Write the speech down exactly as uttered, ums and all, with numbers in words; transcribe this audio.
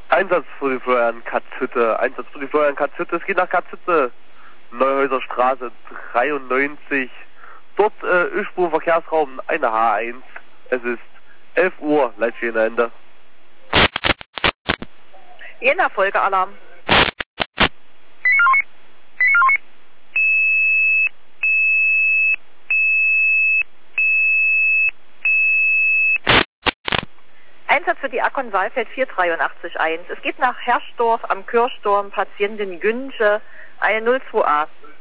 Einsatz für die Florian Katzhütte. Einsatz für die Florian Katzhütte. Es geht nach Katzhütte. Neuhäuser Straße dreiundneunzig. Dort äh, Ölspur Verkehrsraum eine H eins. Es ist elf Uhr. Leitstehende. Jena Folgealarm. Einsatz für die Akkon Saalfeld vier drei acht eins. Es geht nach Herrsdorf am Kirchturm, Patientin Günsche, eine null zwei a.